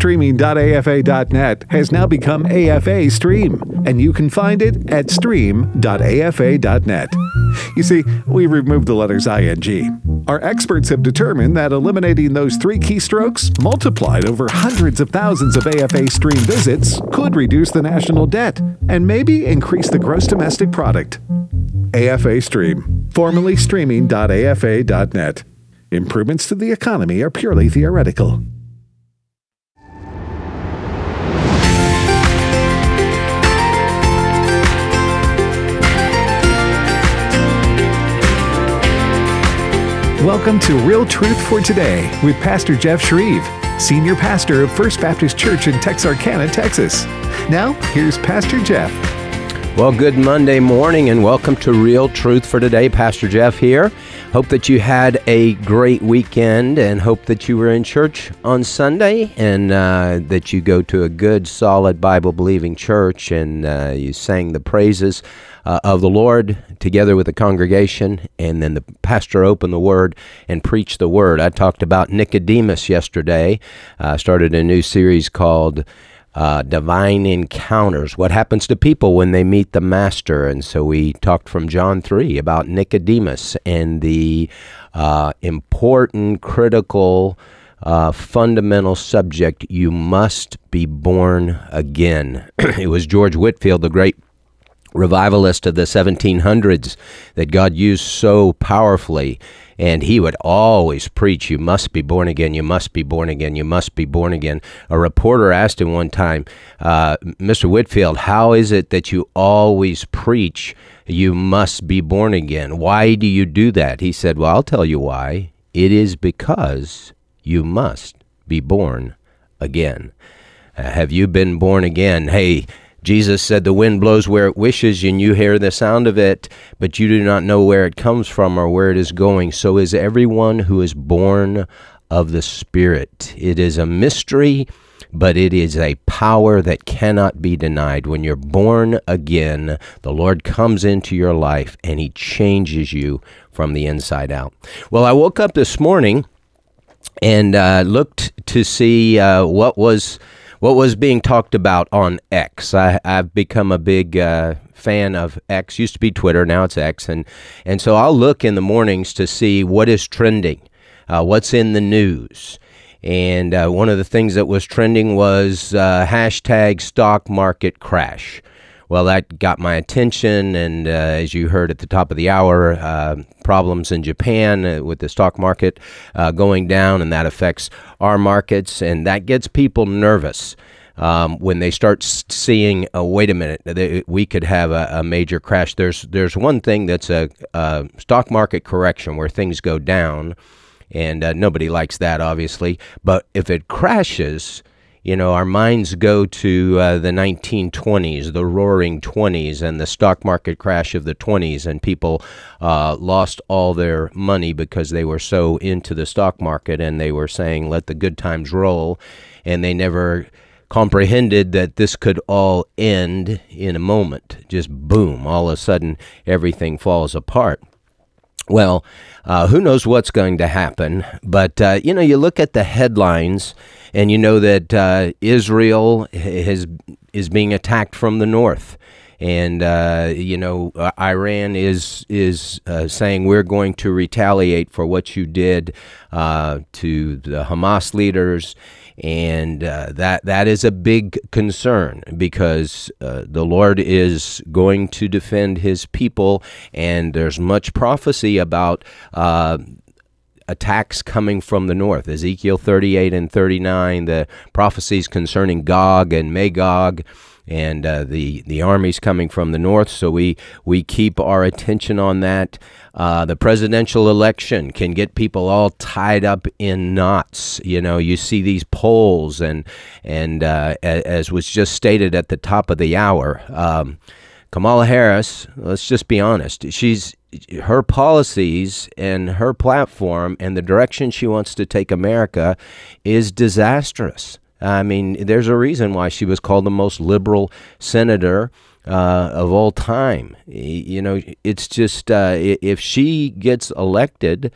Streaming.afa.net has now become AFA Stream, and you can find it at stream.afa.net. You see, we removed the letters ing. Our experts have determined that eliminating those 3 keystrokes, multiplied over hundreds of thousands of AFA Stream visits, could reduce the national debt and maybe increase the gross domestic product. AFA Stream, formerly streaming.afa.net. Improvements to the economy are purely theoretical. Welcome to Real Truth for Today with Pastor Jeff Shreve, Senior Pastor of First Baptist Church in Texarkana, Texas. Now, here's Pastor Jeff. Well, good Monday morning and welcome to Real Truth for Today. Pastor Jeff here. Hope that you had a great weekend and hope that you were in church on Sunday and that you go to a good, solid, Bible-believing church and you sang the praises of the Lord together with the congregation, and then the pastor opened the Word and preached the Word. I talked about Nicodemus yesterday. Started a new series called Divine Encounters, what happens to people when they meet the Master. And so we talked from John 3 about Nicodemus and the important, critical, fundamental subject, you must be born again. It was George Whitefield, the great revivalist of the 1700s, that God used so powerfully. And he would always preach, you must be born again, you must be born again, you must be born again. A reporter asked him one time, Mr. Whitefield, how is it that you always preach, you must be born again? Why do you do that? He said, well, I'll tell you why. It is because you must be born again. Have you been born again? Hey, Jesus said the wind blows where it wishes and you hear the sound of it, but you do not know where it comes from or where it is going. So is everyone who is born of the Spirit. It is a mystery, but it is a power that cannot be denied. When you're born again, the Lord comes into your life and He changes you from the inside out. Well, I woke up this morning and looked to see what was being talked about on X. I've become a big fan of X. Used to be Twitter, now it's X. And so I'll look in the mornings to see what is trending, what's in the news. And one of the things that was trending was hashtag stock market crash. Well, that got my attention, and as you heard at the top of the hour, problems in Japan with the stock market going down, and that affects our markets, and that gets people nervous when they start seeing, wait a minute, we could have a major crash. There's one thing that's a stock market correction where things go down, and nobody likes that, obviously, but if it crashes, you know, our minds go to the 1920s, the roaring 20s, and the stock market crash of the 20s, and people lost all their money because they were so into the stock market, and they were saying, let the good times roll, and they never comprehended that this could all end in a moment. Just boom, all of a sudden, everything falls apart. Well, who knows what's going to happen, but, you know, you look at the headlines, and you know that Israel is being attacked from the north, and, you know, Iran is saying we're going to retaliate for what you did to the Hamas leaders, and that is a big concern because the Lord is going to defend His people, and there's much prophecy about attacks coming from the north. Ezekiel 38 and 39, the prophecies concerning Gog and Magog, and the armies coming from the north. So we keep our attention on that. The presidential election can get people all tied up in knots. You know, you see these polls, and as was just stated at the top of the hour, Kamala Harris, let's just be honest, her policies and her platform and the direction she wants to take America is disastrous. I mean, there's a reason why she was called the most liberal senator of all time. You know, it's just if she gets elected,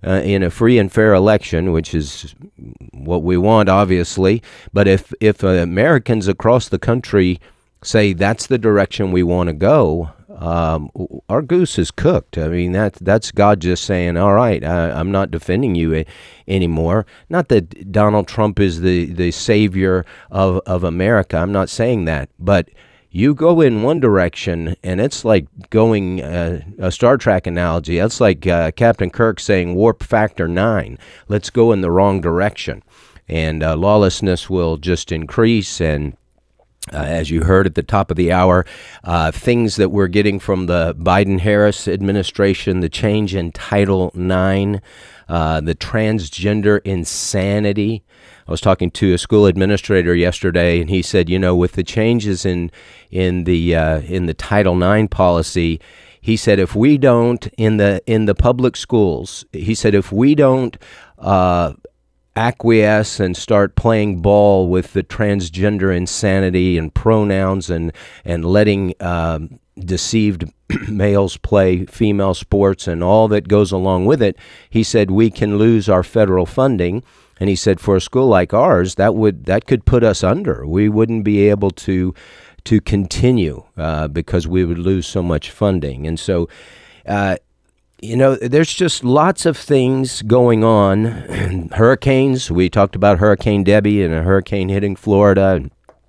in a free and fair election, which is what we want, obviously. But if Americans across the country say that's the direction we want to go, our goose is cooked. I mean, that's God just saying, all right, I'm not defending you anymore. Not that Donald Trump is the savior of America. I'm not saying that. But you go in one direction, and it's like going, a Star Trek analogy, that's like Captain Kirk saying warp factor 9. Let's go in the wrong direction. And lawlessness will just increase, and as you heard at the top of the hour, things that we're getting from the Biden-Harris administration, the change in Title IX, the transgender insanity. I was talking to a school administrator yesterday, and he said, with the changes in the Title IX policy, he said if we don't in the public schools, he said if we don't acquiesce and start playing ball with the transgender insanity and pronouns and letting deceived males play female sports and all that goes along with it, he said we can lose our federal funding. And he said for a school like ours, that could put us under. We wouldn't be able to continue because we would lose so much funding. And so there's just lots of things going on. Hurricanes, we talked about Hurricane Debbie and a hurricane hitting Florida.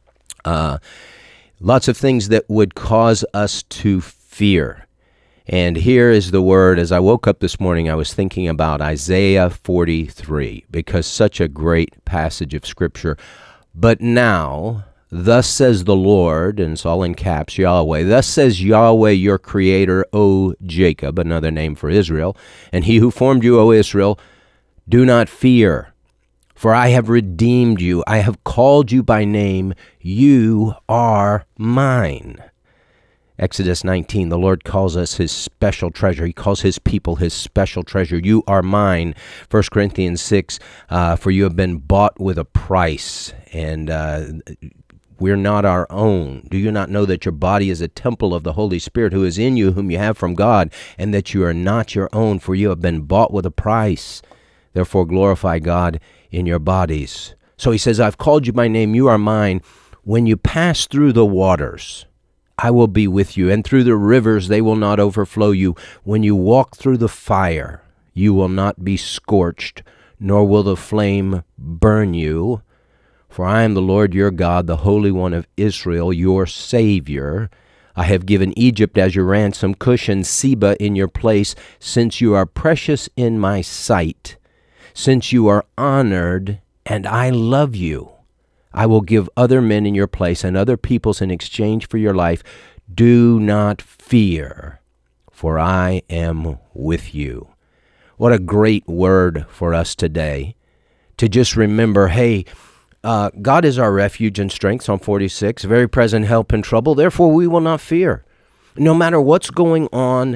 Lots of things that would cause us to fear. And here is the word. As I woke up this morning, I was thinking about Isaiah 43, because such a great passage of Scripture. But now, thus says the Lord, and it's all in caps, Yahweh. Thus says Yahweh, your creator, O Jacob, another name for Israel, and he who formed you, O Israel, do not fear, for I have redeemed you. I have called you by name. You are mine. Exodus 19, the Lord calls us his special treasure. He calls his people his special treasure. You are mine. 1 Corinthians 6, for you have been bought with a price, and we're not our own. Do you not know that your body is a temple of the Holy Spirit who is in you, whom you have from God, and that you are not your own, for you have been bought with a price? Therefore glorify God in your bodies. So he says, I've called you by name. You are mine. When you pass through the waters, I will be with you, and through the rivers they will not overflow you. When you walk through the fire, you will not be scorched, nor will the flame burn you. For I am the Lord your God, the Holy One of Israel, your Savior. I have given Egypt as your ransom, Cush and Seba in your place, since you are precious in my sight, since you are honored, and I love you. I will give other men in your place and other peoples in exchange for your life. Do not fear, for I am with you. What a great word for us today to just remember, hey, God is our refuge and strength, Psalm 46, very present help in trouble. Therefore, we will not fear. No matter what's going on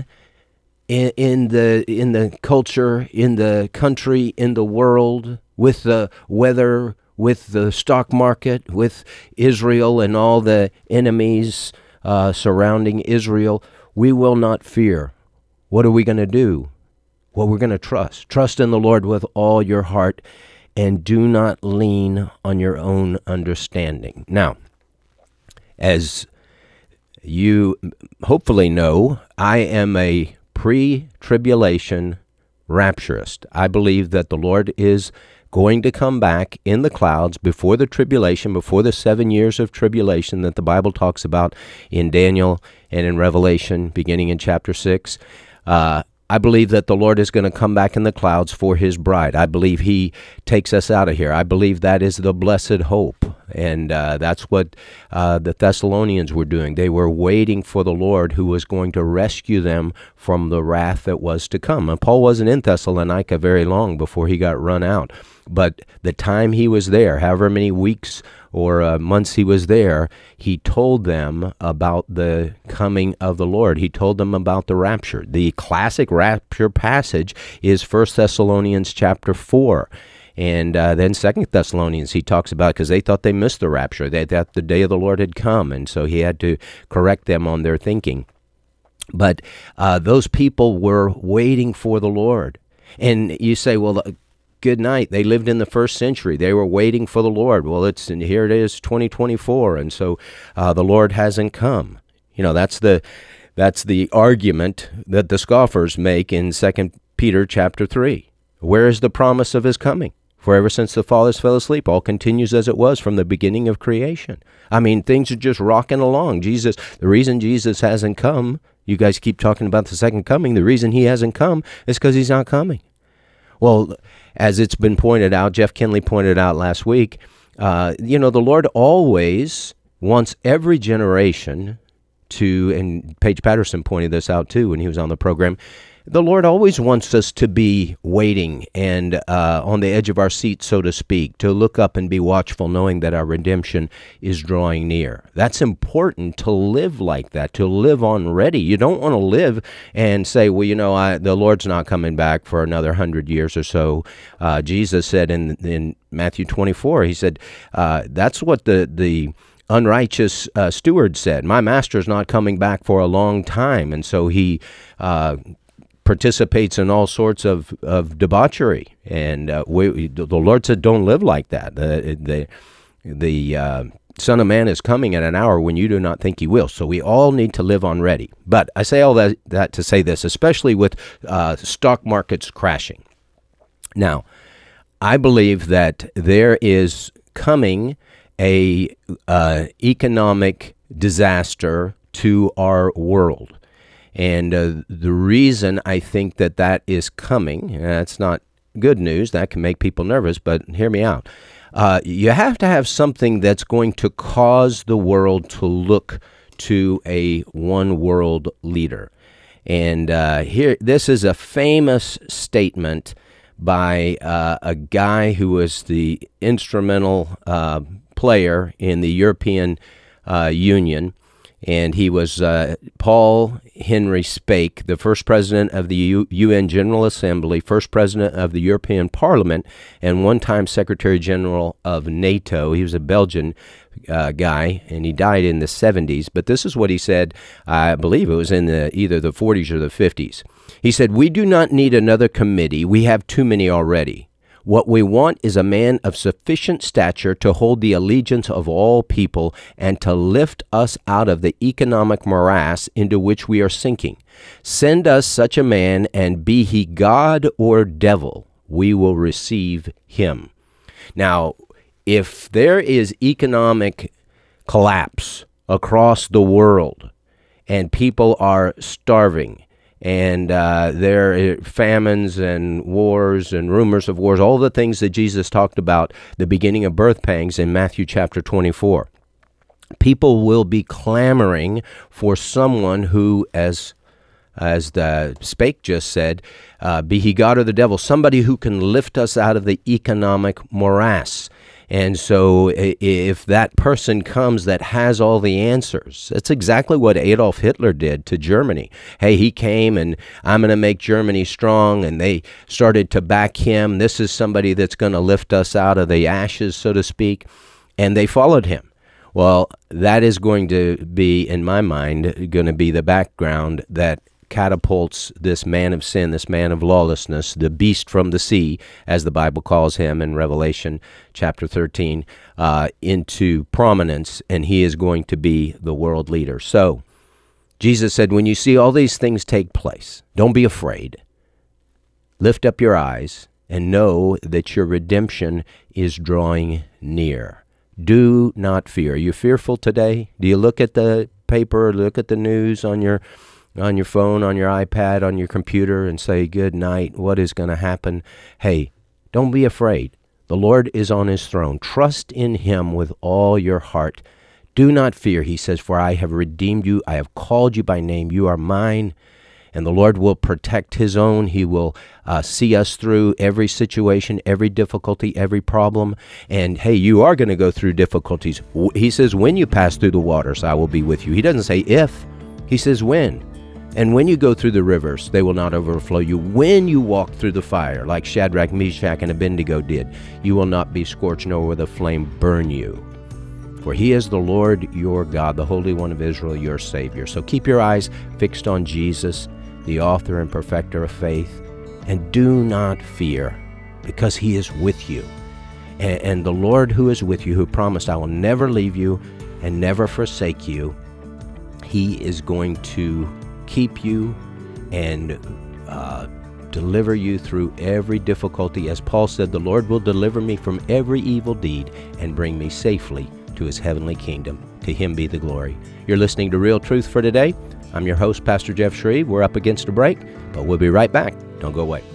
in the culture, in the country, in the world, with the weather, with the stock market, with Israel and all the enemies surrounding Israel, we will not fear. What are we going to do? Well, we're going to trust. Trust in the Lord with all your heart, and do not lean on your own understanding. Now, as you hopefully know, I am a pre-tribulation rapturist. I believe that the Lord is going to come back in the clouds before the tribulation, before the 7 years of tribulation that the Bible talks about in Daniel and in Revelation, beginning in chapter 6. I believe that the Lord is going to come back in the clouds for his bride. I believe he takes us out of here. I believe that is the blessed hope. And that's what the Thessalonians were doing. They were waiting for the Lord who was going to rescue them from the wrath that was to come. And Paul wasn't in Thessalonica very long before he got run out. But the time he was there, however many weeks or months he was there, he told them about the coming of the Lord. He told them about the rapture. The classic rapture passage is 1 Thessalonians chapter 4. And then 2 Thessalonians, he talks about, because they thought they missed the rapture. They thought the day of the Lord had come, and so he had to correct them on their thinking. But those people were waiting for the Lord. And you say, well, good night. They lived in the first century. They were waiting for the Lord. Well, and here it is, 2024, and so the Lord hasn't come. That's the argument that the scoffers make in 2 Peter chapter 3. Where is the promise of his coming? For ever since the fathers fell asleep, all continues as it was from the beginning of creation. I mean, things are just rocking along. The reason Jesus hasn't come, you guys keep talking about the second coming, the reason he hasn't come is because he's not coming. Well, as it's been pointed out, Jeff Kinley pointed out last week, the Lord always wants every generation to, and Paige Patterson pointed this out too when he was on the program, the Lord always wants us to be waiting and on the edge of our seat, so to speak, to look up and be watchful, knowing that our redemption is drawing near. That's important to live like that, to live on ready. You don't want to live and say, well, the Lord's not coming back for another 100 years or so. Jesus said in Matthew 24, he said, that's what the unrighteous steward said. My master's not coming back for a long time. And so he participates in all sorts of debauchery. And the Lord said, don't live like that. The Son of Man is coming at an hour when you do not think he will. So we all need to live on ready. But I say all that to say this, especially with stock markets crashing. Now, I believe that there is coming a economic disaster to our world. And the reason I think that is coming, that's not good news, that can make people nervous, but hear me out. You have to have something that's going to cause the world to look to a one world leader. And this is a famous statement by a guy who was the instrumental player in the European Union. And he was Paul Henry Spaak, the first president of the UN General Assembly, first president of the European Parliament, and one-time Secretary General of NATO. He was a Belgian guy, and he died in the 70s. But this is what he said, I believe it was in either the 40s or the 50s. He said, "We do not need another committee. We have too many already. What we want is a man of sufficient stature to hold the allegiance of all people and to lift us out of the economic morass into which we are sinking. Send us such a man, and be he God or devil, we will receive him." Now, if there is economic collapse across the world and people are starving, and there are famines and wars and rumors of wars, all the things that Jesus talked about, the beginning of birth pangs in Matthew chapter 24. People will be clamoring for someone who, as the Spaak just said, be he God or the devil, somebody who can lift us out of the economic morass. And so if that person comes that has all the answers, that's exactly what Adolf Hitler did to Germany. Hey, he came and I'm going to make Germany strong, and they started to back him. This is somebody that's going to lift us out of the ashes, so to speak, and they followed him. Well, that is going to be, in my mind, going to be the background that catapults this man of sin, this man of lawlessness, the beast from the sea, as the Bible calls him in Revelation chapter 13, into prominence, and he is going to be the world leader. So Jesus said, when you see all these things take place, don't be afraid. Lift up your eyes and know that your redemption is drawing near. Do not fear. Are you fearful today? Do you look at the paper, look at the news on your phone, on your iPad, on your computer, and say, good night, what is going to happen? Hey, don't be afraid. The Lord is on his throne. Trust in him with all your heart. Do not fear, he says, for I have redeemed you. I have called you by name. You are mine. And the Lord will protect his own. He will see us through every situation, every difficulty, every problem. And hey, you are going to go through difficulties. He says, when you pass through the waters, I will be with you. He doesn't say if. He says when. And when you go through the rivers, they will not overflow you. When you walk through the fire, like Shadrach, Meshach, and Abednego did, you will not be scorched, nor will the flame burn you. For he is the Lord your God, the Holy One of Israel, your Savior. So keep your eyes fixed on Jesus, the author and perfecter of faith, And do not fear, because He is with you. And the Lord who is with you, who promised, I will never leave you and never forsake you, He is going to keep you and deliver you through every difficulty. As Paul said, the Lord will deliver me from every evil deed and bring me safely to His heavenly kingdom. To Him be the glory. You're listening to Real Truth for Today. I'm your host, Pastor Jeff Shreve. We're up against a break, but we'll be right back. Don't go away.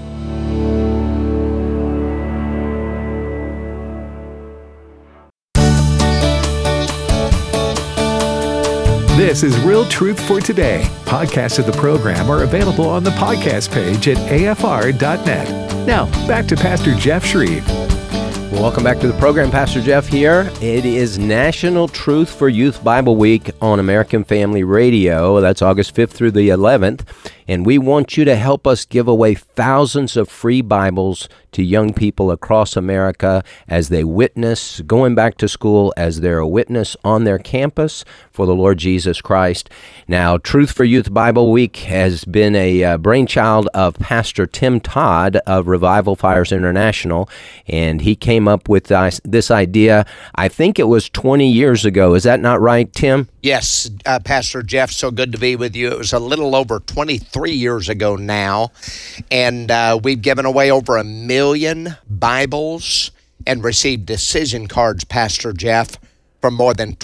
This is Real Truth for Today. Podcasts of the program are available on the podcast page at afr.net. Now, back to Pastor Jeff Shreve. Well, welcome back to the program. Pastor Jeff here. It is National Truth for Youth Bible Week on American Family Radio. That's August 5th through the 11th. And we want you to help us give away thousands of free Bibles to young people across America as they witness going back to school, as they're a witness on their campus for the Lord Jesus Christ. Now, Truth for Youth Bible Week has been a brainchild of Pastor Tim Todd of Revival Fires International, and he came up with this idea, I think it was 20 years ago. Is that not right, Tim? Yes, Pastor Jeff, so good to be with you. It was a little over 23 years ago now, and we've given away over 1 million Bibles and received decision cards, Pastor Jeff, from more than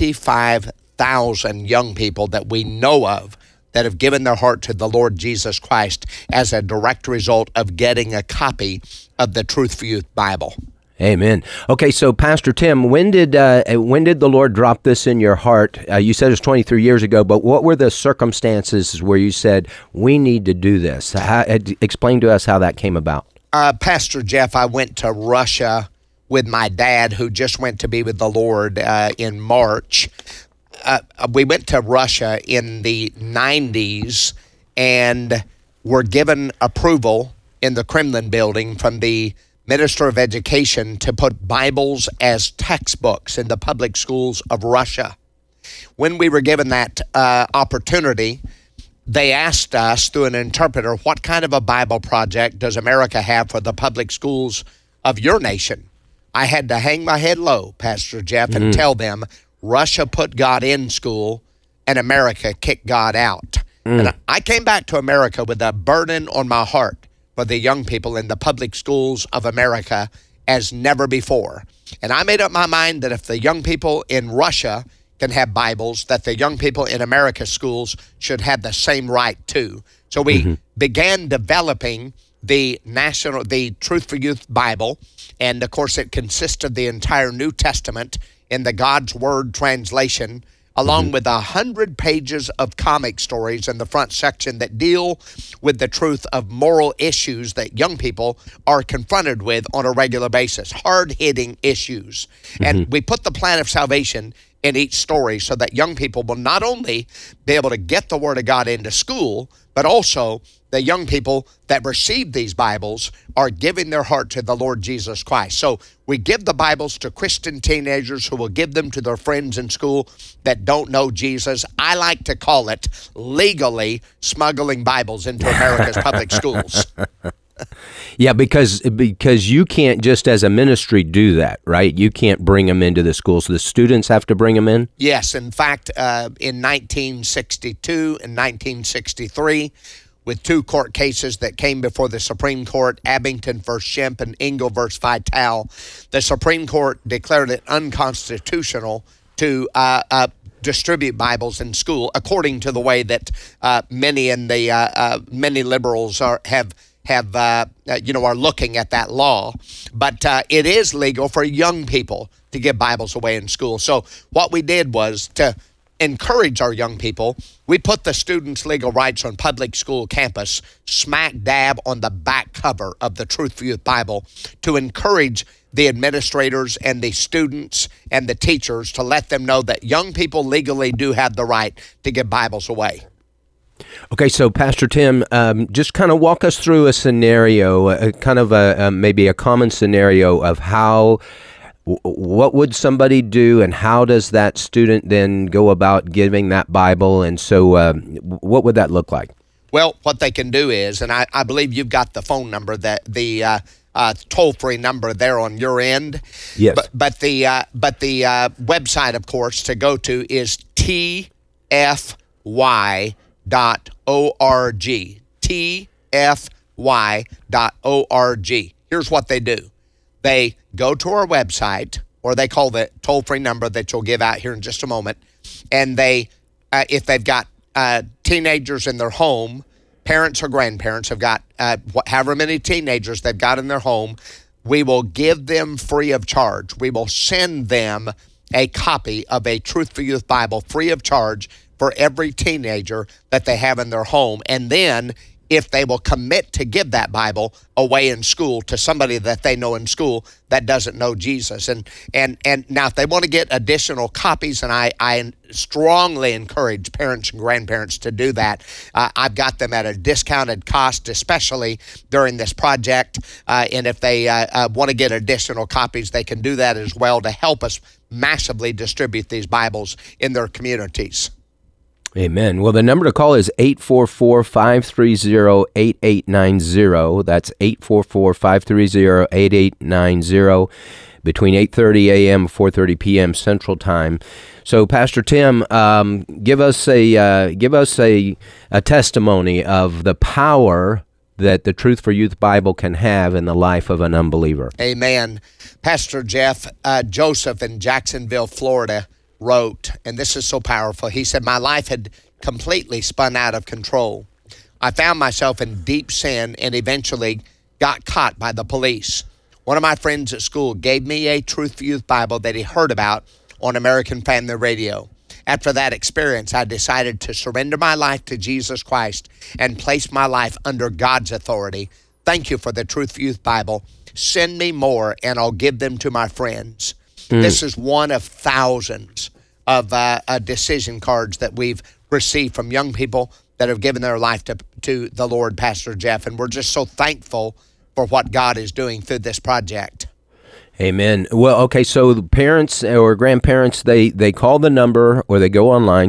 25,000 young people that we know of that have given their heart to the Lord Jesus Christ as a direct result of getting a copy of the Truth for Youth Bible. Amen. Okay, so Pastor Tim, when did the Lord drop this in your heart? You said it was 23 years ago, but what were the circumstances where you said, we need to do this? Explain to us how that came about. Pastor Jeff, I went to Russia with my dad, who just went to be with the Lord in March. We went to Russia in the 90s and were given approval in the Kremlin building from the Minister of Education to put Bibles as textbooks in the public schools of Russia. When we were given that opportunity, they asked us through an interpreter, what kind of a Bible project does America have for the public schools of your nation? I had to hang my head low, Pastor Jeff, and tell them Russia put God in school and America kicked God out. And I came back to America with a burden on my heart for the young people in the public schools of America as never before. And I made up my mind that if the young people in Russia can have Bibles, that the young people in America's schools should have the same right too. So we began developing the Truth for Youth Bible, and of course it consists of the entire New Testament in the God's Word translation, along with 100 pages of comic stories in the front section that deal with the truth of moral issues that young people are confronted with on a regular basis, hard-hitting issues. And we put the plan of salvation in each story so that young people will not only be able to get the Word of God into school, but also the young people that receive these Bibles are giving their heart to the Lord Jesus Christ. So we give the Bibles to Christian teenagers who will give them to their friends in school that don't know Jesus. I like to call it legally smuggling Bibles into America's public schools. Yeah, because you can't just as a ministry do that, right? You can't bring them into the schools. The students have to bring them in? Yes. In fact, in 1962 and 1963, with two court cases that came before the Supreme Court, Abington v. Shemp and Engel v. Vitale, the Supreme Court declared it unconstitutional to distribute Bibles in school, according to the way that many liberals are looking at that law. But it is legal for young people to give Bibles away in school. So what we did was to encourage our young people. We put the students' legal rights on public school campus smack dab on the back cover of the Truth for Youth Bible to encourage the administrators and the students and the teachers to let them know that young people legally do have the right to give Bibles away. Okay, so Pastor Tim, just kind of walk us through a scenario, maybe a common scenario of what would somebody do, and how does that student then go about giving that Bible? And so what would that look like? Well, what they can do is, and I believe you've got the phone number, the toll-free number there on your end. Yes. But the website, of course, to go to is tfy.org. tfy.org. Here's what they do. They go to our website, or they call the toll-free number that you'll give out here in just a moment, and they, if they've got teenagers in their home, parents or grandparents have got however many teenagers they've got in their home, we will give them free of charge. We will send them a copy of a Truth for Youth Bible free of charge for every teenager that they have in their home. And then if they will commit to give that Bible away in school to somebody that they know in school that doesn't know Jesus. And now if they want to get additional copies, and I strongly encourage parents and grandparents to do that, I've got them at a discounted cost, especially during this project. And if they want to get additional copies, they can do that as well to help us massively distribute these Bibles in their communities. Amen. Well, the number to call is 844-530-8890. That's 844-530-8890 between 8:30 a.m. and 4:30 p.m. Central Time. So, Pastor Tim, give us a testimony of the power that the Truth for Youth Bible can have in the life of an unbeliever. Amen. Pastor Jeff, Joseph in Jacksonville, Florida, wrote, and this is so powerful. He said, "My life had completely spun out of control. I found myself in deep sin and eventually got caught by the police. One of my friends at school gave me a Truth for Youth Bible that he heard about on American Family Radio. After that experience, I decided to surrender my life to Jesus Christ and place my life under God's authority. Thank you for the Truth for Youth Bible. Send me more and I'll give them to my friends." This is one of thousands of decision cards that we've received from young people that have given their life to the Lord, Pastor Jeff. And we're just so thankful for what God is doing through this project. Amen. Well, okay, so the parents or grandparents, they call the number or they go online,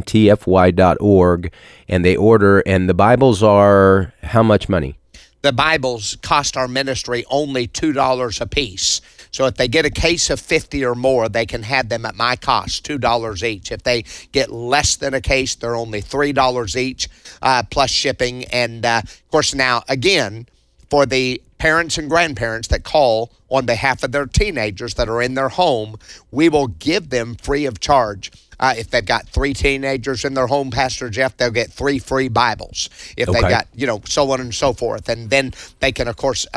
tfy.org, and they order, and the Bibles are how much money? The Bibles cost our ministry only $2 a piece. So if they get a case of 50 or more, they can have them at my cost, $2 each. If they get less than a case, they're only $3 each, plus shipping. And, of course, now, again, for the parents and grandparents that call on behalf of their teenagers that are in their home, we will give them free of charge. If they've got 3 teenagers in their home, Pastor Jeff, they'll get 3 free Bibles. If they've got, so on and so forth. And then they can, of course,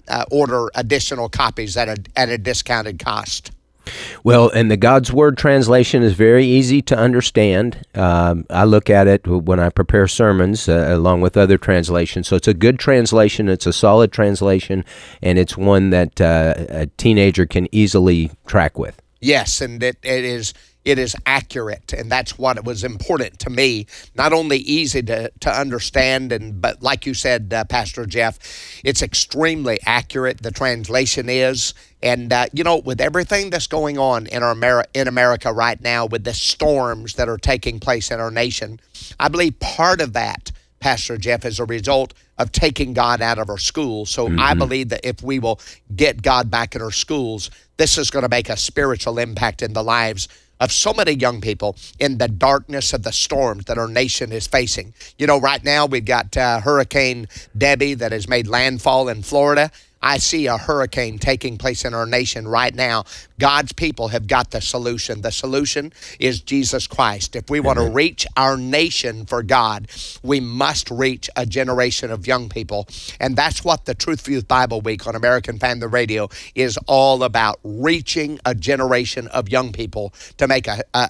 order additional copies at a discounted cost. Well, and the God's Word translation is very easy to understand. I look at it when I prepare sermons along with other translations. So it's a good translation, it's a solid translation, and it's one that a teenager can easily track with. Yes, and it is accurate, and that's what was important to me. Not only easy to understand, but like you said, Pastor Jeff, it's extremely accurate, the translation is. And, with everything that's going on in America right now, with the storms that are taking place in our nation, I believe part of that, Pastor Jeff, is a result of taking God out of our schools. So I believe that if we will get God back in our schools, this is going to make a spiritual impact in the lives of so many young people in the darkness of the storms that our nation is facing. Right now we've got Hurricane Debbie that has made landfall in Florida. I see a hurricane taking place in our nation right now. God's people have got the solution. The solution is Jesus Christ. If we want to reach our nation for God, we must reach a generation of young people. And that's what the Truth for Youth Bible Week on American Family Radio is all about, reaching a generation of young people to make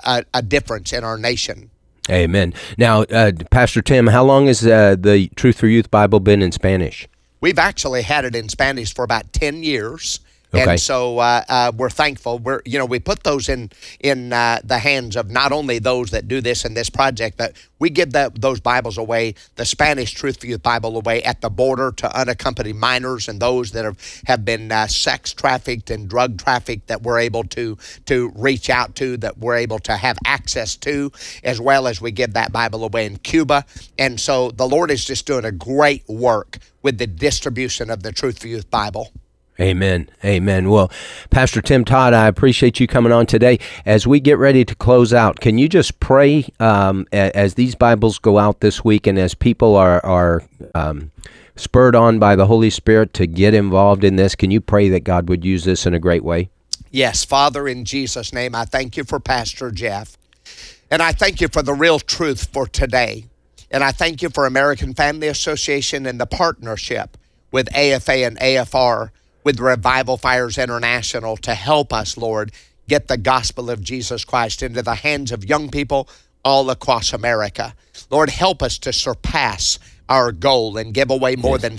a difference in our nation. Amen. Now, Pastor Tim, how long has the Truth for Youth Bible been in Spanish? We've actually had it in Spanish for about 10 years, Okay. And so we're thankful. We put those in the hands of not only those that do this in this project, but we give those Bibles away, the Spanish Truth for Youth Bible away at the border to unaccompanied minors and those that have been sex trafficked and drug trafficked, that we're able to reach out to, that we're able to have access to, as well as we give that Bible away in Cuba. And so the Lord is just doing a great work with the distribution of the Truth for Youth Bible. Amen. Amen. Well, Pastor Tim Todd, I appreciate you coming on today. As we get ready to close out, can you just pray as these Bibles go out this week, and as people are spurred on by the Holy Spirit to get involved in this, can you pray that God would use this in a great way? Yes, Father, in Jesus' name, I thank you for Pastor Jeff. And I thank you for the real truth for today. And I thank you for American Family Association and the partnership with AFA and AFR, with Revival Fires International, to help us, Lord, get the gospel of Jesus Christ into the hands of young people all across America. Lord, help us to surpass our goal and give away more than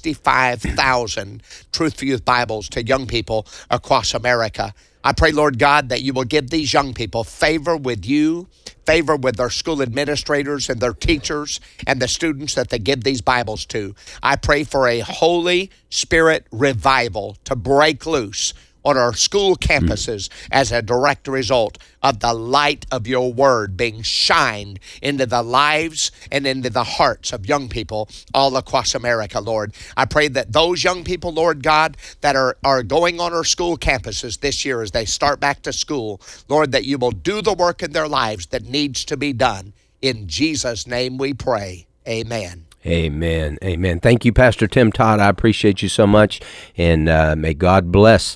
65,000 Truth for Youth Bibles to young people across America. I pray, Lord God, that you will give these young people favor with you, favor with their school administrators and their teachers and the students that they give these Bibles to. I pray for a Holy Spirit revival to break loose on our school campuses as a direct result of the light of your word being shined into the lives and into the hearts of young people all across America, Lord. I pray that those young people, Lord God, that are going on our school campuses this year as they start back to school, Lord, that you will do the work in their lives that needs to be done. In Jesus' name we pray. Amen. Amen. Amen. Thank you, Pastor Tim Todd. I appreciate you so much, and may God bless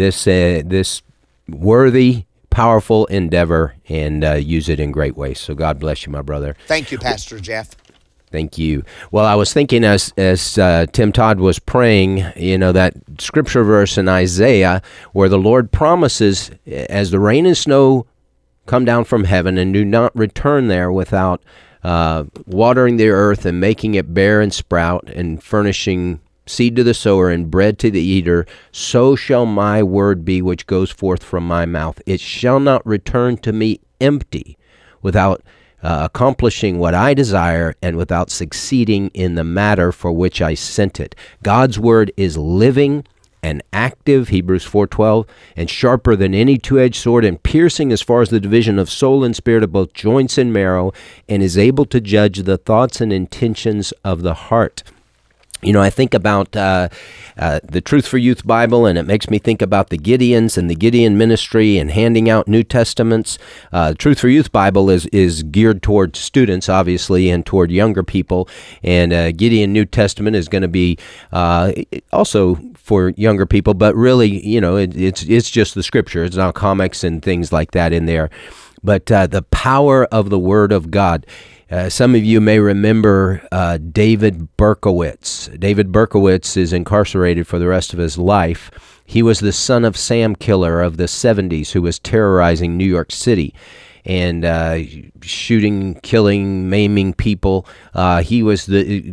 this worthy, powerful endeavor and use it in great ways. So God bless you, my brother. Thank you, Pastor Jeff. Thank you. Well, I was thinking as Tim Todd was praying, that scripture verse in Isaiah where the Lord promises, as the rain and snow come down from heaven and do not return there without watering the earth and making it bear and sprout and furnishing seed to the sower and bread to the eater, so shall my word be which goes forth from my mouth. It shall not return to me empty, without accomplishing what I desire and without succeeding in the matter for which I sent it. God's word is living and active, Hebrews 4:12, and sharper than any two-edged sword, and piercing as far as the division of soul and spirit, of both joints and marrow, and is able to judge the thoughts and intentions of the heart. I think about the Truth for Youth Bible, and it makes me think about the Gideons and the Gideon ministry and handing out New Testaments. Truth for Youth Bible is geared toward students, obviously, and toward younger people. And Gideon New Testament is going to be also for younger people, but really, it's just the Scripture. It's not comics and things like that in there. But the power of the Word of God. Some of you may remember David Berkowitz. David Berkowitz is incarcerated for the rest of his life. He was the son of Sam Killer of the 70s who was terrorizing New York City and shooting, killing, maiming people. He was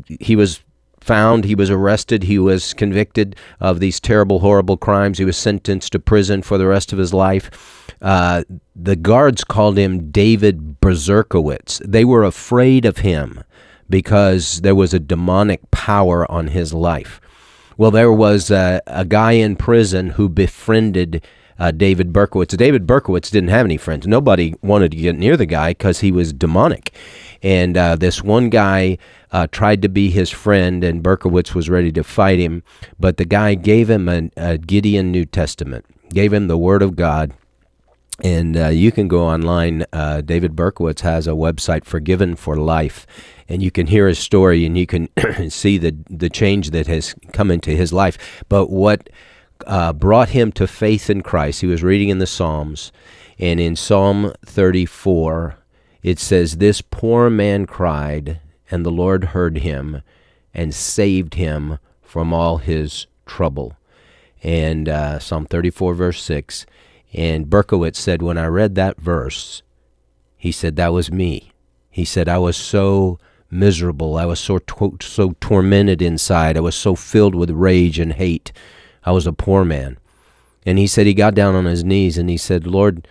found, he was arrested, he was convicted of these terrible, horrible crimes. He was sentenced to prison for the rest of his life. The guards called him David Berserkowitz. They were afraid of him because there was a demonic power on his life. Well, there was a guy in prison who befriended David Berkowitz. David Berkowitz didn't have any friends. Nobody wanted to get near the guy because he was demonic. And this one guy tried to be his friend, and Berkowitz was ready to fight him. But the guy gave him a Gideon New Testament, gave him the Word of God. And you can go online. David Berkowitz has a website, Forgiven for Life, and you can hear his story, and you can see the change that has come into his life. But what brought him to faith in Christ, he was reading in the Psalms, and in Psalm 34, it says, "This poor man cried, and the Lord heard him and saved him from all his trouble." And Psalm 34, verse 6, and Berkowitz said, when I read that verse, he said, that was me. He said, I was so miserable. I was so tormented inside. I was so filled with rage and hate. I was a poor man. And he said he got down on his knees and he said, Lord,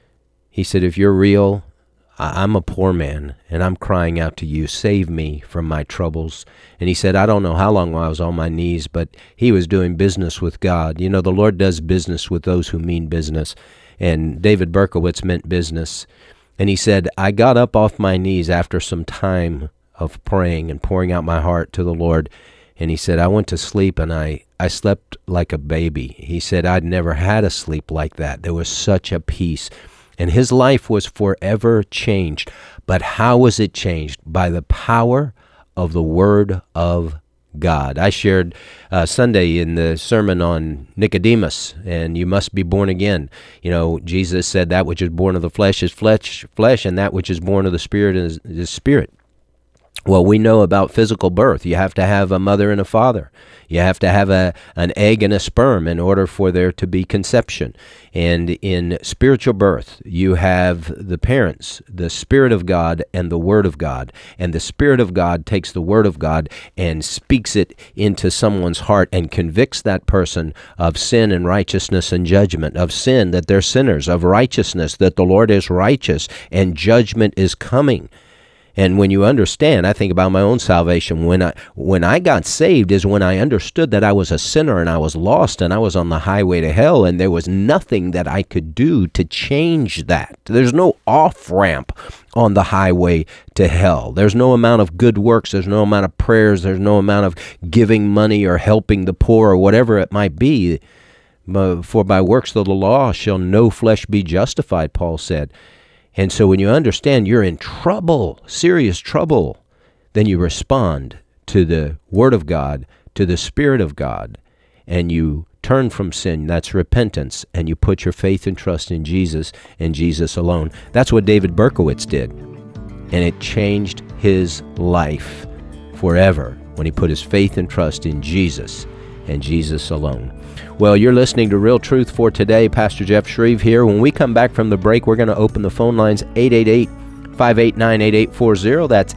he said, if you're real, I'm a poor man, and I'm crying out to you, save me from my troubles. And he said, I don't know how long I was on my knees, but he was doing business with God. You know, the Lord does business with those who mean business. And David Berkowitz meant business. And he said, I got up off my knees after some time of praying and pouring out my heart to the Lord. And he said, I went to sleep and I slept like a baby. He said, I'd never had a sleep like that. There was such a peace. And his life was forever changed. But how was it changed? By the power of the Word of God. I shared Sunday in the sermon on Nicodemus, and you must be born again. You know, Jesus said that which is born of the flesh is flesh, and that which is born of the Spirit is spirit. Well, we know about physical birth. You have to have a mother and a father. You have to have an egg and a sperm in order for there to be conception. And in spiritual birth, you have the parents, the Spirit of God and the Word of God. And the Spirit of God takes the Word of God and speaks it into someone's heart and convicts that person of sin and righteousness and judgment, of sin, that they're sinners, of righteousness, that the Lord is righteous and judgment is coming. And when you understand, I think about my own salvation. When I got saved is when I understood that I was a sinner and I was lost and I was on the highway to hell, and there was nothing that I could do to change that. There's no off-ramp on the highway to hell. There's no amount of good works. There's no amount of prayers. There's no amount of giving money or helping the poor or whatever it might be. For by works of the law shall no flesh be justified, Paul said. And so when you understand you're in trouble, serious trouble, then you respond to the Word of God, to the Spirit of God, and you turn from sin. That's repentance, and you put your faith and trust in Jesus and Jesus alone. That's what David Berkowitz did, and it changed his life forever when he put his faith and trust in Jesus and Jesus alone. Well, you're listening to Real Truth for Today. Pastor Jeff Shreve here. When we come back from the break, we're going to open the phone lines 888-589-8840. That's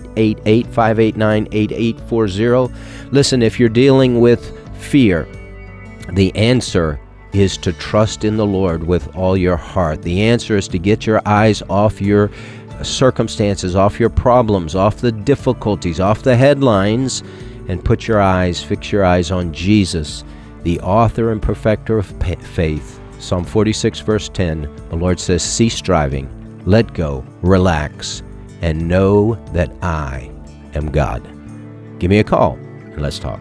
888-589-8840. Listen, if you're dealing with fear, the answer is to trust in the Lord with all your heart. The answer is to get your eyes off your circumstances, off your problems, off the difficulties, off the headlines, and fix your eyes on Jesus, the author and perfecter of faith. Psalm 46, verse 10, the Lord says, cease striving, let go, relax, and know that I am God. Give me a call, and let's talk.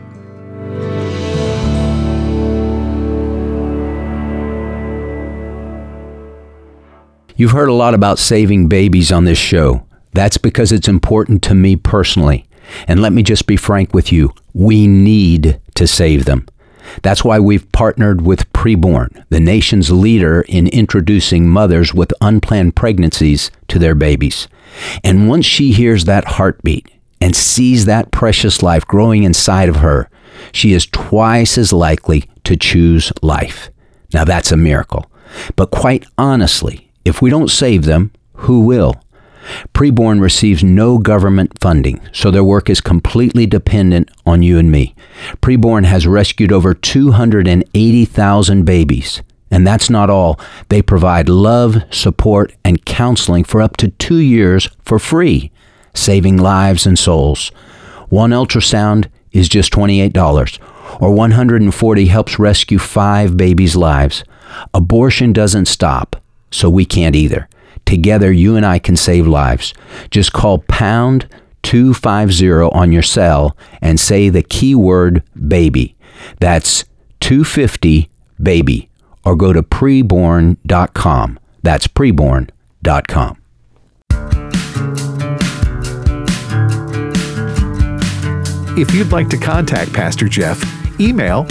You've heard a lot about saving babies on this show. That's because it's important to me personally. And let me just be frank with you, we need to save them. That's why we've partnered with Preborn, the nation's leader in introducing mothers with unplanned pregnancies to their babies. And once she hears that heartbeat and sees that precious life growing inside of her, she is twice as likely to choose life. Now that's a miracle. But quite honestly, if we don't save them, who will? Preborn receives no government funding, so their work is completely dependent on you and me. Preborn has rescued over 280,000 babies. And that's not all. They provide love, support, and counseling for up to 2 years for free, saving lives and souls. One ultrasound is just $28, or 140 helps rescue 5 babies' lives. Abortion doesn't stop, so we can't either. Together, you and I can save lives. Just call pound 250 on your cell and say the keyword baby. That's 250 baby. Or go to preborn.com. That's preborn.com. If you'd like to contact Pastor Jeff, email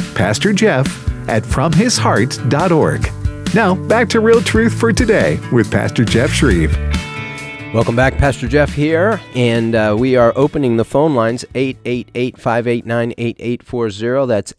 pastorjeff@fromhisheart.org. Now, back to Real Truth for Today with Pastor Jeff Shreve. Welcome back. Pastor Jeff here, and we are opening the phone lines, 888-589-8840. That's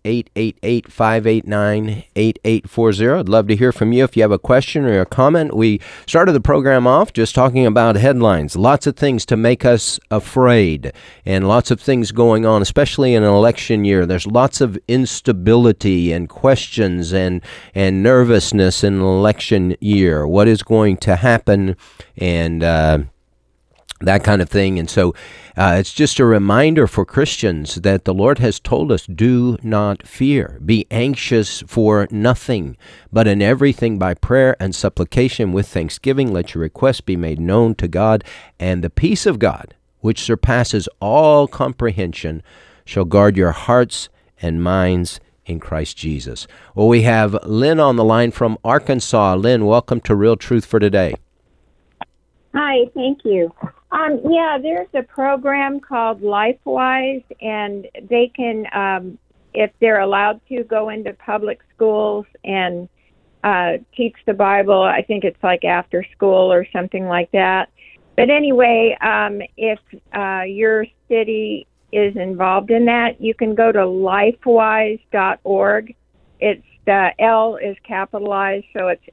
888-589-8840. I'd love to hear from you if you have a question or a comment. We started the program off just talking about headlines, lots of things to make us afraid, and lots of things going on, especially in an election year. There's lots of instability and questions and nervousness in an election year. What is going to happen? And that kind of thing. And so it's just a reminder for Christians that the Lord has told us, do not fear. Be anxious for nothing, but in everything by prayer and supplication with thanksgiving, let your requests be made known to God, and the peace of God, which surpasses all comprehension, shall guard your hearts and minds in Christ Jesus. Well, we have Lynn on the line from Arkansas. Lynn, welcome to Real Truth for Today. Hi, thank you. There's a program called LifeWise, and they can, if they're allowed to, go into public schools and teach the Bible. I think it's like after school or something like that. But anyway, if your city is involved in that, you can go to lifewise.org. It's the L is capitalized, so it's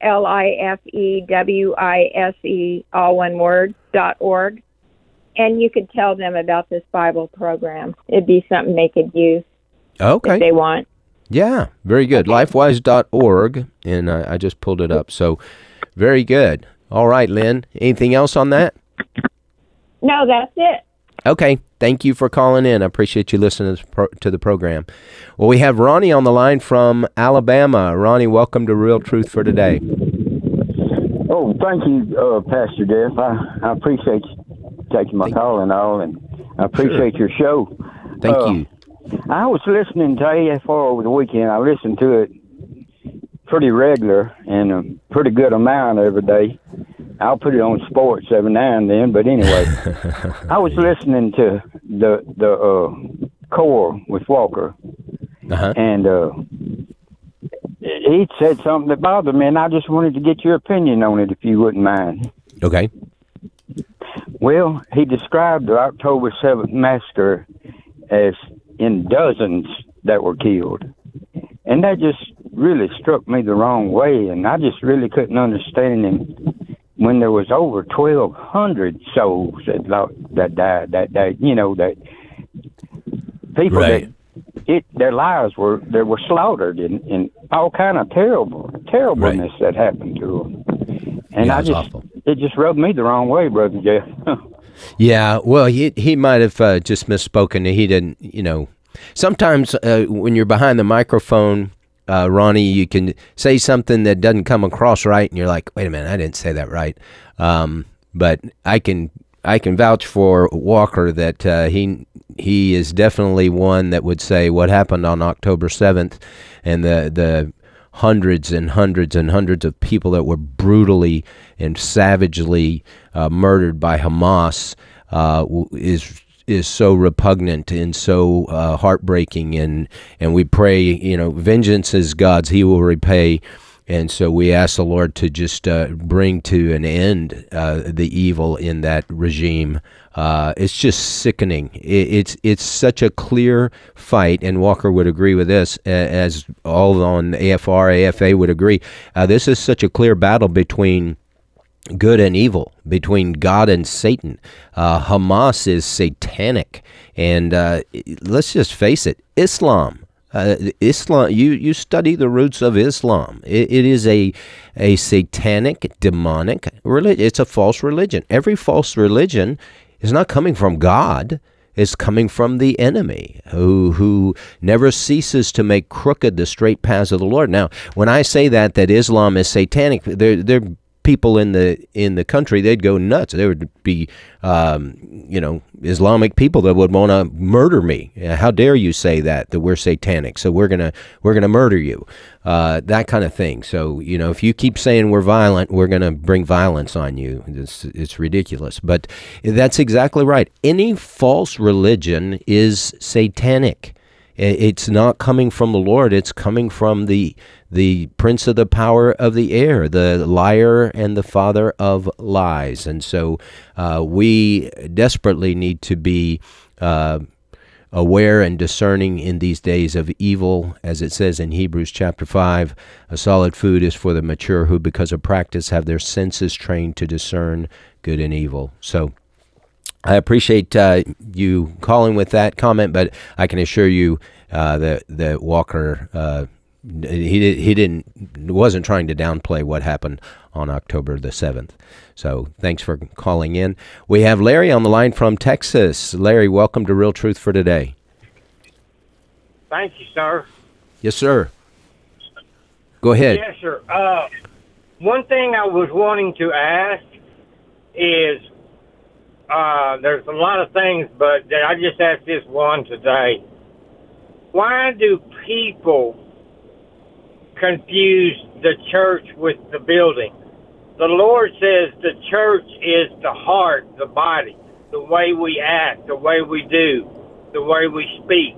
LIFEWISE, all one word, .org. And you could tell them about this Bible program. It'd be something they could use if they want. Yeah, very good. Okay. Lifewise.org, and I just pulled it up. So very good. All right, Lynn, anything else on that? No, that's it. Okay, thank you for calling in. I appreciate you listening to the program. Well, we have Ronnie on the line from Alabama. Ronnie, welcome to Real Truth for Today. Oh, thank you, Pastor Jeff. I appreciate you taking my call and all, and I appreciate your show. Thank you. I was listening to AFR over the weekend. I listened to it pretty regular and a pretty good amount every day. I'll put it on sports every now and then, but anyway, I was listening to the core with Walker, and he said something that bothered me, and I just wanted to get your opinion on it, if you wouldn't mind. Okay. Well, he described the October 7th massacre as in dozens that were killed, and that just really struck me the wrong way, and I just really couldn't understand him when there was over 1,200 souls that died that day. You know, that people right. that their lives were slaughtered in all kind of terribleness that happened to them, and awful. It just rubbed me the wrong way, Brother Jeff. Yeah, well, he might have just misspoken. He didn't, sometimes when you're behind the microphone, Ronnie, you can say something that doesn't come across right, and you're like, wait a minute, I didn't say that right. But I can vouch for Walker that he is definitely one that would say what happened on October 7th and the hundreds and hundreds and hundreds of people that were brutally and savagely murdered by Hamas is so repugnant and so heartbreaking, and we pray, vengeance is God's, he will repay. And so we ask the Lord to just bring to an end the evil in that regime. It's just sickening. It's such a clear fight, and Walker would agree with this, as all on AFR, AFA would agree. This is such a clear battle between good and evil, between God and Satan. Hamas is satanic, and let's just face it, Islam. Islam. You study the roots of Islam. It is a satanic, demonic religion. It's a false religion. Every false religion is not coming from God. It's coming from the enemy, who never ceases to make crooked the straight paths of the Lord. Now, when I say that Islam is satanic, they're people in the country, they'd go nuts. There would be, Islamic people that would want to murder me. How dare you say that we're satanic? So we're gonna murder you, that kind of thing. So if you keep saying we're violent, we're gonna bring violence on you. It's ridiculous. But that's exactly right. Any false religion is satanic. It's not coming from the Lord. It's coming from the prince of the power of the air, the liar and the father of lies. And so we desperately need to be aware and discerning in these days of evil. As it says in Hebrews chapter 5, a solid food is for the mature who, because of practice, have their senses trained to discern good and evil. So I appreciate you calling with that comment, but I can assure you that Walker he wasn't trying to downplay what happened on October the 7th. So thanks for calling in. We have Larry on the line from Texas. Larry, welcome to Real Truth for Today. Thank you, sir. Yes, sir. Go ahead. Yes, sir. One thing I was wanting to ask is, there's a lot of things, but I just asked this one today. Why do people confuse the church with the building? The Lord says the church is the heart, the body, the way we act, the way we do, the way we speak.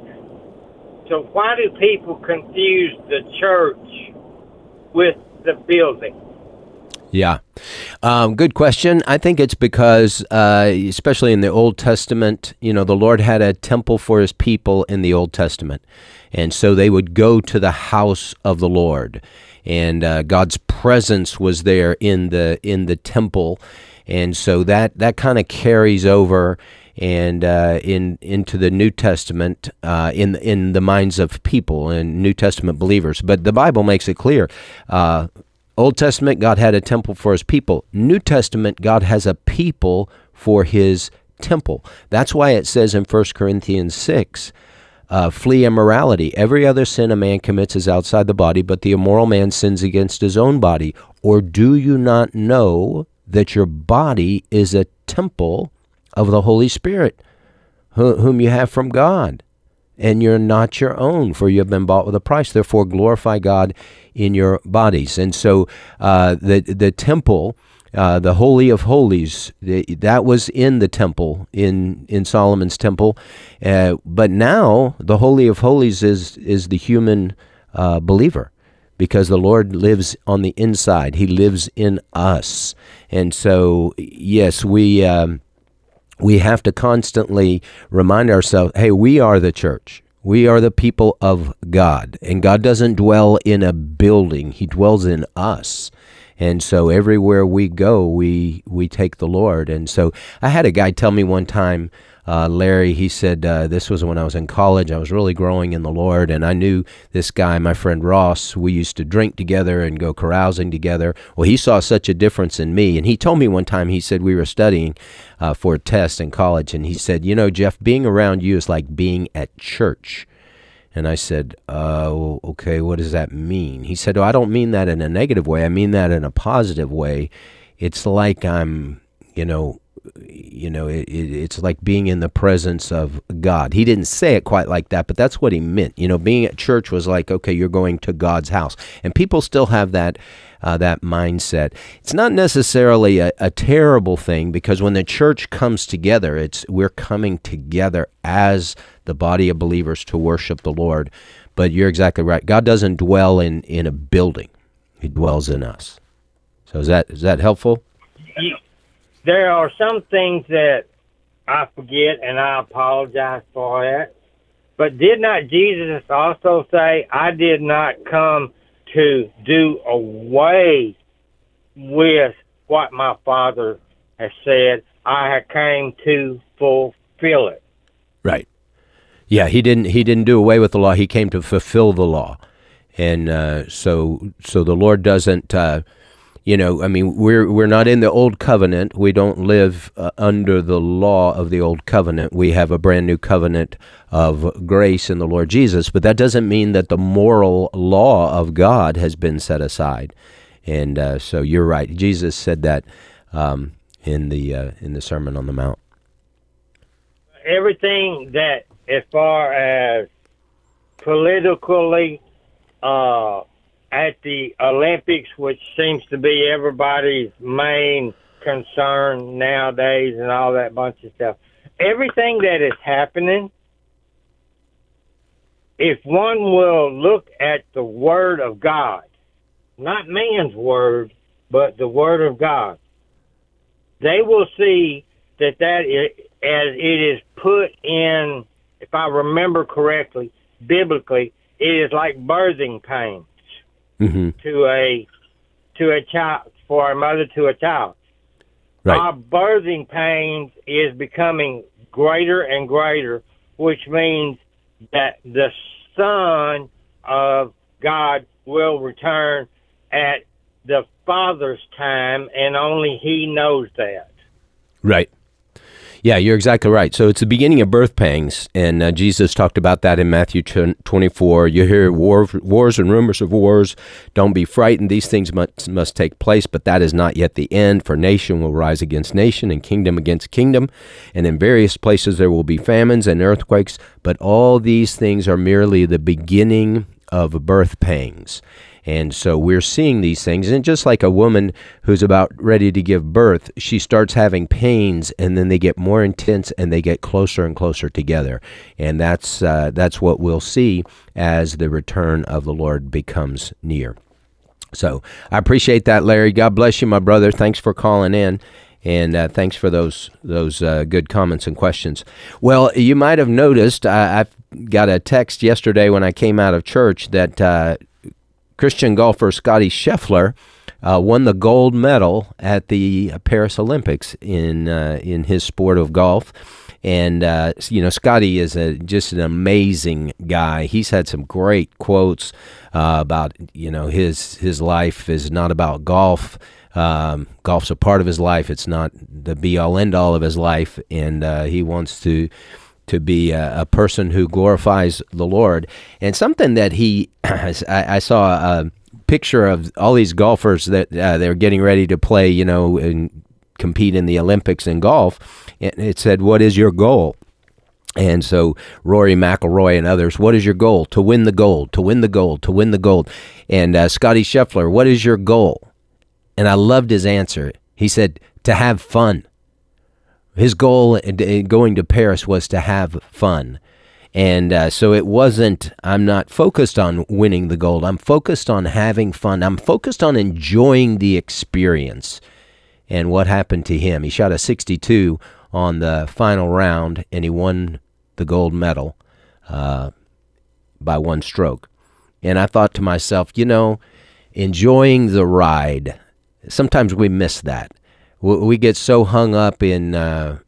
So why do people confuse the church with the building? Yeah. Good question. I think it's because, especially in the Old Testament, the Lord had a temple for his people in the Old Testament. And so they would go to the house of the Lord. And God's presence was there in the temple. And so that kind of carries over and into the New Testament in the minds of people and New Testament believers. But the Bible makes it clear. Old Testament, God had a temple for his people. New Testament, God has a people for his temple. That's why it says in 1 Corinthians 6, flee immorality. Every other sin a man commits is outside the body, but the immoral man sins against his own body. Or do you not know that your body is a temple of the Holy Spirit, whom you have from God? And you're not your own, for you have been bought with a price. Therefore, glorify God in your bodies. And so the temple, the Holy of Holies, that was in the temple, in Solomon's temple. But now the Holy of Holies is the human believer, because the Lord lives on the inside. He lives in us. And so, yes, we have to constantly remind ourselves, hey, we are the church. We are the people of God. And God doesn't dwell in a building. He dwells in us. And so everywhere we go, we take the Lord. And so I had a guy tell me one time, Larry, he said, this was when I was in college. I was really growing in the Lord, and I knew this guy, my friend Ross. We used to drink together and go carousing together. Well, he saw such a difference in me, and he told me one time, he said, we were studying for a test in college, and he said, Jeff, being around you is like being at church. And I said, okay, what does that mean? He said, I don't mean that in a negative way. I mean that in a positive way. It's like I'm, it's like being in the presence of God. He didn't say it quite like that, but that's what he meant. Being at church was like, okay, you're going to God's house. And people still have that mindset. It's not necessarily a terrible thing, because when the church comes together, we're coming together as the body of believers to worship the Lord. But you're exactly right. God doesn't dwell in a building. He dwells in us. So is that helpful? There are some things that I forget, and I apologize for that. But did not Jesus also say, I did not come to do away with what my Father has said? I came to fulfill it. Right. Yeah, he didn't do away with the law. He came to fulfill the law. And so the Lord doesn't... we're not in the old covenant. We don't live under the law of the old covenant. We have a brand new covenant of grace in the Lord Jesus, but that doesn't mean that the moral law of God has been set aside. And so you're right. Jesus said that in the Sermon on the Mount. Everything that, as far as politically, at the Olympics, which seems to be everybody's main concern nowadays and all that bunch of stuff, everything that is happening if one will look at the Word of God, not man's word, but the Word of God, they will see that as it is put in, if I remember correctly, biblically, it is like birthing pains to a child, for a mother to a child. Right. Our birthing pains is becoming greater and greater, which means that the Son of God will return at the Father's time, and only He knows that. Right. Yeah, you're exactly right. So it's the beginning of birth pangs, and Jesus talked about that in Matthew 24. You hear wars and rumors of wars. Don't be frightened. These things must take place, but that is not yet the end, for nation will rise against nation and kingdom against kingdom, and in various places there will be famines and earthquakes, but all these things are merely the beginning of birth pangs. And so we're seeing these things, and just like a woman who's about ready to give birth, she starts having pains, and then they get more intense, and they get closer and closer together. And that's what we'll see as the return of the Lord becomes near. So I appreciate that, Larry. God bless you, my brother. Thanks for calling in. And thanks for those good comments and questions. Well, you might have noticed I got a text yesterday when I came out of church that Christian golfer Scotty Scheffler won the gold medal at the Paris Olympics in his sport of golf. And, Scotty is just an amazing guy. He's had some great quotes about, his life is not about golf. Golf's a part of his life. It's not the be-all, end-all of his life. And he wants to be a person who glorifies the Lord. And something that I saw a picture of all these golfers that they're getting ready to play, and compete in the Olympics in golf. And it said, "What is your goal?" And so Rory McIlroy and others, "What is your goal?" "To win the gold, to win the gold, to win the gold." And Scotty Scheffler, "What is your goal?" And I loved his answer. He said, "To have fun." His goal in going to Paris was to have fun. And so it wasn't, I'm not focused on winning the gold. I'm focused on having fun. I'm focused on enjoying the experience. And what happened to him? He shot a 62 on the final round, and he won the gold medal by one stroke. And I thought to myself, enjoying the ride. Sometimes we miss that. We get so hung up in, the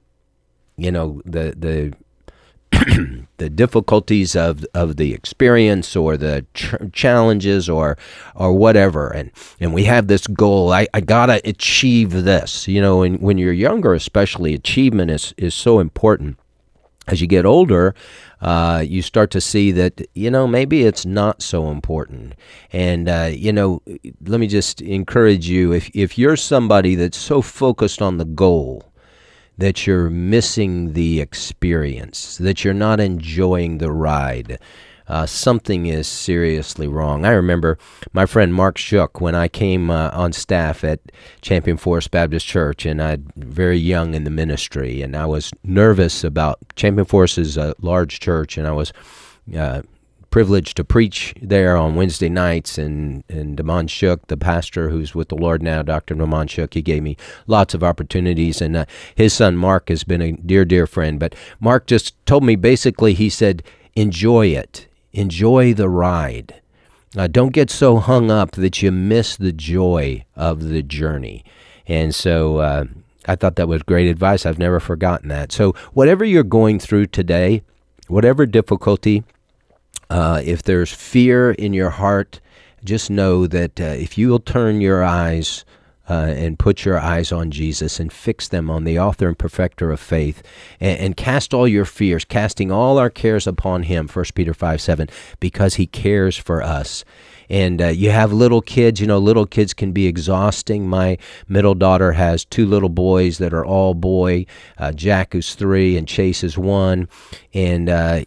the difficulties of the experience or the challenges or whatever, and we have this goal. I gotta achieve this. And when you're younger, especially, achievement is so important. As you get older, you start to see that, maybe it's not so important. And, let me just encourage you, if you're somebody that's so focused on the goal that you're missing the experience, that you're not enjoying the ride, something is seriously wrong. I remember my friend Mark Shook, when I came on staff at Champion Forest Baptist Church, and I'm very young in the ministry, and I was nervous about, Champion Forest is a large church, and I was privileged to preach there on Wednesday nights, and Damon Shook, the pastor who's with the Lord now, Dr. Damon Shook, he gave me lots of opportunities, and his son Mark has been a dear, dear friend. But Mark just told me, basically, he said, enjoy it. Enjoy the ride. Don't get so hung up that you miss the joy of the journey. And so I thought that was great advice. I've never forgotten that. So whatever you're going through today, whatever difficulty, if there's fear in your heart, just know that if you will turn your eyes and put your eyes on Jesus and fix them on the author and perfecter of faith, and cast all your fears, casting all our cares upon him, 1 Peter 5:7, because he cares for us. And you have little kids, little kids can be exhausting. My middle daughter has two little boys that are all boy, Jack who's 3 and Chase is 1. And,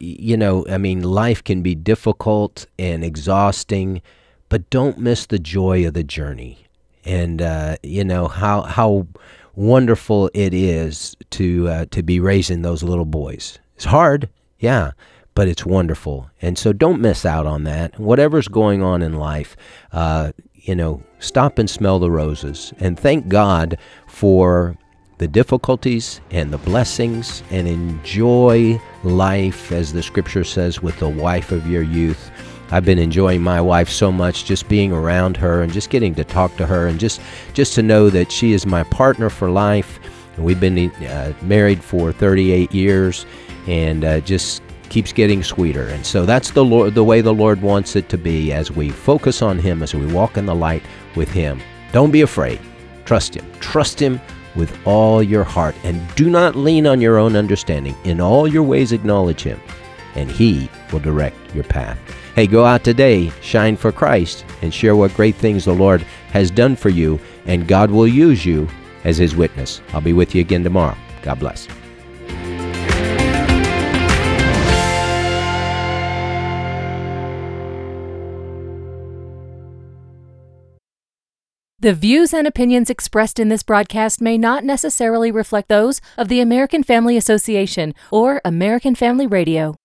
life can be difficult and exhausting, but don't miss the joy of the journey. And, how wonderful it is to be raising those little boys. It's hard, yeah, but it's wonderful. And so don't miss out on that. Whatever's going on in life, stop and smell the roses and thank God for the difficulties and the blessings, and enjoy life, as the scripture says, with the wife of your youth. I've been enjoying my wife so much, just being around her and just getting to talk to her, and just to know that she is my partner for life. And we've been married for 38 years, and just keeps getting sweeter. And so that's the way the Lord wants it to be, as we focus on Him, as we walk in the light with Him. Don't be afraid. Trust Him. Trust Him with all your heart, and do not lean on your own understanding. In all your ways acknowledge Him, and He will direct your path. Hey, go out today, shine for Christ, and share what great things the Lord has done for you, and God will use you as His witness. I'll be with you again tomorrow. God bless. The views and opinions expressed in this broadcast may not necessarily reflect those of the American Family Association or American Family Radio.